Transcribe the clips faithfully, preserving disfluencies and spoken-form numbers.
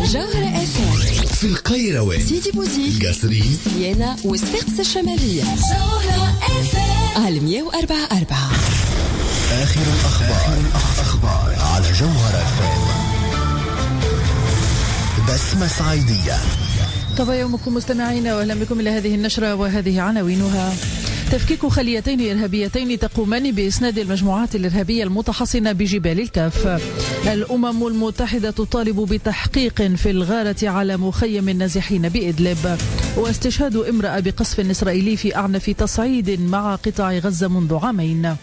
جوهرة اف ام في القيروان، سيدي بوزيد، قصرين، سيانا وصفاقس الشمالية. جوهرة اف ام على مية وأربعة أربعة. آخر الأخبار أخبار على جوهرة اف ام. بسمة صعيدية. طبعا يومكم مستمعين، واهلا بكم الى هذه النشرة وهذه عناوينها. تفكيك خليتين إرهابيتين تقومان بإسناد المجموعات الإرهابية المتحصنة بجبال الكاف. الأمم المتحدة تطالب بتحقيق في الغارة على مخيم النازحين بإدلب. واستشهاد امرأة بقصف إسرائيلي في أعنف تصعيد مع قطاع غزة منذ عامين.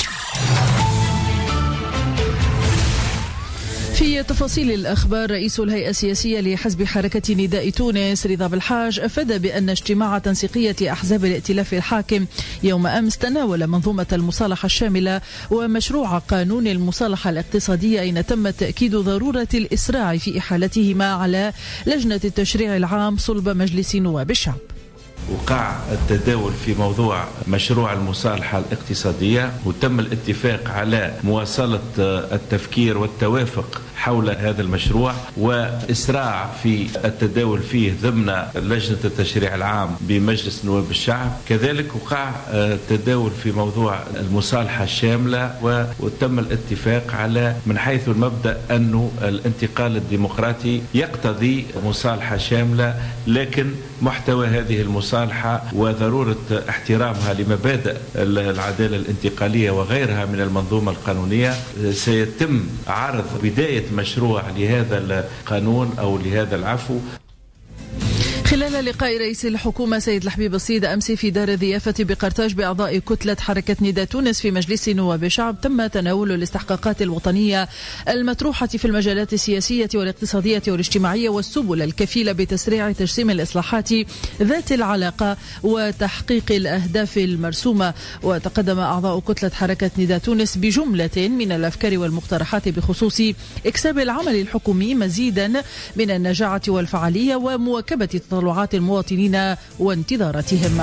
في تفاصيل الأخبار، رئيس الهيئة السياسية لحزب حركة نداء تونس رضا بالحاج أفاد بأن اجتماع تنسيقية أحزاب الائتلاف الحاكم يوم أمس تناول منظومة المصالحة الشاملة ومشروع قانون المصالحة الاقتصادية، أين تم تأكيد ضرورة الإسراع في إحالتهما على لجنة التشريع العام صلب مجلس نواب الشعب. وقع التداول في موضوع مشروع المصالحة الاقتصادية، وتم الاتفاق على مواصلة التفكير والتوافق حول هذا المشروع وإسراع في التداول فيه ضمن لجنة التشريع العام بمجلس نواب الشعب. كذلك وقع التداول في موضوع المصالحة الشاملة، وتم الاتفاق على من حيث المبدأ أنه الانتقال الديمقراطي يقتضي مصالحة شاملة، لكن محتوى هذه المصالحة وضرورة احترامها لمبادئ العدالة الانتقالية وغيرها من المنظومة القانونية سيتم عرض بداية مشروع لهذا القانون أو لهذا العفو. خلال لقاء رئيس الحكومة سيد الحبيب السيد أمس في دار الضيافة بقرطاج بأعضاء كتلة حركة نداء تونس في مجلس نواب الشعب، تم تناول الاستحقاقات الوطنية المطروحة في المجالات السياسية والاقتصادية والاجتماعية والسبل الكفيلة بتسريع تجسيم الإصلاحات ذات العلاقة وتحقيق الأهداف المرسومة. وتقدم أعضاء كتلة حركة نداء تونس بجملة من الأفكار والمقترحات بخصوص إكساب العمل الحكومي مزيدا من النجاعة والفعالية ومواكبة تطلعات المواطنين وانتظاراتهم.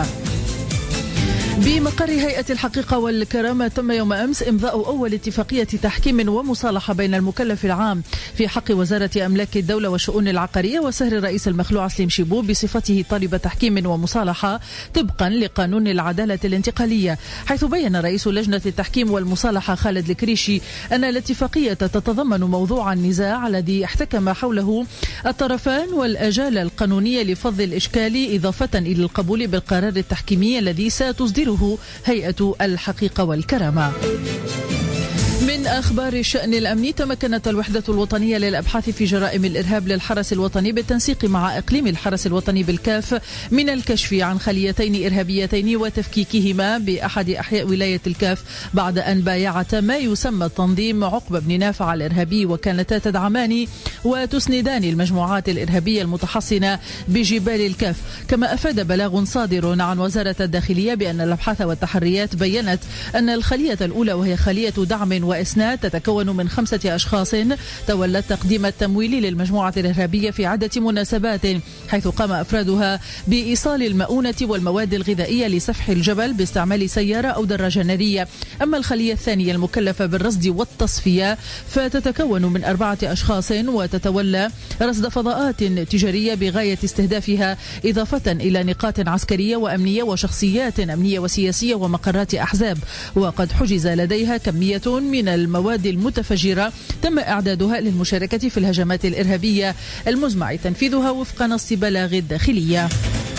بمقر هيئة الحقيقة والكرامة تم يوم أمس إمضاء أول اتفاقية تحكيم ومصالحة بين المكلف العام في حق وزارة أملاك الدولة والشؤون العقارية وسهر الرئيس المخلوع سليم شيبو بصفته طالب تحكيم ومصالحة طبقا لقانون العدالة الانتقالية، حيث بيّن رئيس لجنة التحكيم والمصالحة خالد الكريشي أن الاتفاقية تتضمن موضوع النزاع الذي احتكم حوله الطرفان والأجالة القانونية لفض الإشكال، إضافة إلى القبول بالقرار التحكيمي الذي ستصدره هيئة الحقيقة والكرامة. من أخبار الشأن الأمني، تمكنت الوحدة الوطنية للأبحاث في جرائم الإرهاب للحرس الوطني بالتنسيق مع إقليم الحرس الوطني بالكاف من الكشف عن خليتين إرهابيتين وتفكيكهما بأحد أحياء ولاية الكاف بعد أن بايعتا ما يسمى التنظيم عقبة بن نافع الإرهابي، وكانتا تدعمان وتسندان المجموعات الإرهابية المتحصنة بجبال الكاف. كما أفاد بلاغ صادر عن وزارة الداخلية بأن الأبحاث والتحريات بيّنت أن الخلية الأولى وهي خلية دعم وإسناد تتكون من خمسة أشخاص تولت تقديم التمويل للمجموعة الإرهابية في عدة مناسبات، حيث قام أفرادها بإيصال المؤونة والمواد الغذائية لسفح الجبل باستعمال سيارة أو دراجة نارية. أما الخلية الثانية المكلفة بالرصد والتصفية فتتكون من أربعة أشخاص وتتولى رصد فضاءات تجارية بغاية استهدافها، إضافة إلى نقاط عسكرية وأمنية وشخصيات أمنية وسياسية ومقرات أحزاب. وقد حجز لديها كمية من المواد المتفجرة تم إعدادها للمشاركة في الهجمات الإرهابية المزمع تنفيذها وفق نص بلاغ الداخلية.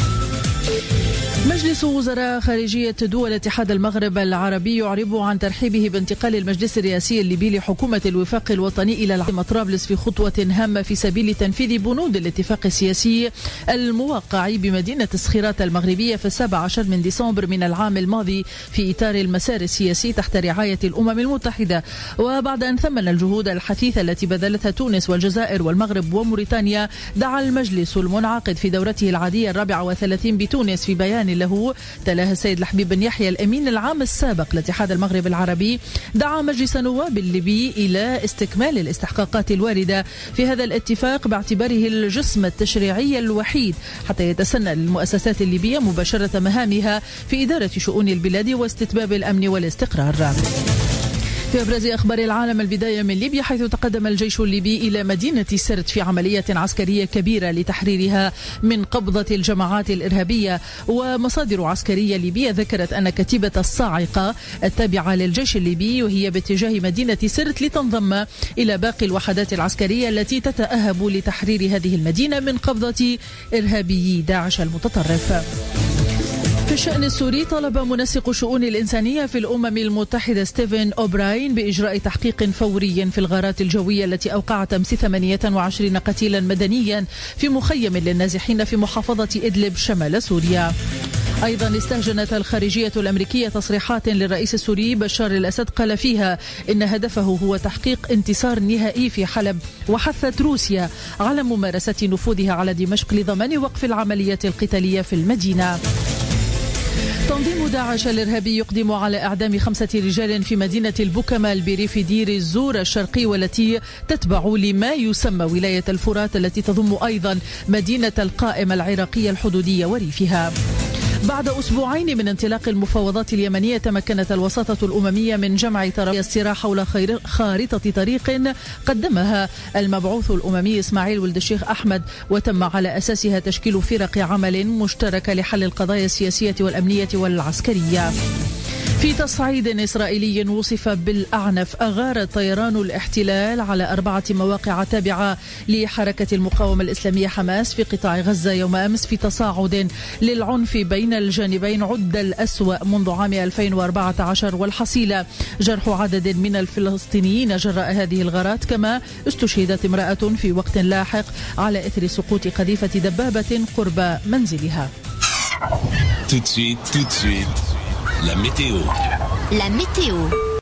مجلس وزراء خارجية دول اتحاد المغرب العربي يعرب عن ترحيبه بانتقال المجلس الرئاسي الليبي لحكومة الوفاق الوطني إلى العاصمة طرابلس في خطوة هامة في سبيل تنفيذ بنود الاتفاق السياسي الموقع بمدينة الصخيرات المغربية في السابع عشر من ديسمبر من العام الماضي في إطار المسار السياسي تحت رعاية الأمم المتحدة. وبعد أن ثمن الجهود الحثيثة التي بذلتها تونس والجزائر والمغرب وموريتانيا، دعا المجلس المنعقد في دورته العادية الرابعة وثلاثين بتونس في بيان له تلاه السيد الحبيب بن يحيى الأمين العام السابق لاتحاد المغرب العربي، دعا مجلس النواب الليبي إلى استكمال الاستحقاقات الواردة في هذا الاتفاق باعتباره الجسم التشريعي الوحيد حتى يتسنى للمؤسسات الليبية مباشرة مهامها في إدارة شؤون البلاد واستتباب الأمن والاستقرار. في أبرز أخبار العالم البداية من ليبيا، حيث تقدم الجيش الليبي إلى مدينة سرت في عملية عسكرية كبيرة لتحريرها من قبضة الجماعات الإرهابية. ومصادر عسكرية ليبية ذكرت أن كتيبة الصاعقة التابعة للجيش الليبي وهي باتجاه مدينة سرت لتنضم إلى باقي الوحدات العسكرية التي تتأهب لتحرير هذه المدينة من قبضة إرهابي داعش المتطرف. في الشأن السوري، طلب منسق الشؤون الإنسانية في الأمم المتحدة ستيفن أوبراين بإجراء تحقيق فوري في الغارات الجوية التي أوقعت أمس ثمانية وعشرين قتيلا مدنيا في مخيم للنازحين في محافظة إدلب شمال سوريا. أيضا استهجنت الخارجية الأمريكية تصريحات للرئيس السوري بشار الأسد قال فيها إن هدفه هو تحقيق انتصار نهائي في حلب، وحثت روسيا على ممارسة نفوذها على دمشق لضمان وقف العملية القتالية في المدينة. تنظيم داعش الإرهابي يقدم على إعدام خمسة رجال في مدينة البوكمال بريف دير الزور الشرقي، والتي تتبع لما يسمى ولاية الفرات التي تضم أيضا مدينة القائم العراقية الحدودية وريفها. بعد أسبوعين من انطلاق المفاوضات اليمنية، تمكنت الوساطة الأممية من جمع طرفي الصراع حول خارطة طريق قدمها المبعوث الأممي إسماعيل ولد الشيخ أحمد، وتم على أساسها تشكيل فرق عمل مشتركة لحل القضايا السياسية والأمنية والعسكرية. في تصعيد إسرائيلي وصف بالأعنف، أغار طيران الاحتلال على أربعة مواقع تابعة لحركة المقاومة الإسلامية حماس في قطاع غزة يوم أمس، في تصاعد للعنف بين الجانبين عد الأسوأ منذ عام ألفين وأربعة عشر، والحصيلة جرح عدد من الفلسطينيين جراء هذه الغارات، كما استشهدت امرأة في وقت لاحق على إثر سقوط قذيفة دبابة قرب منزلها. Tout de suite, tout de suite, la météo. La météo.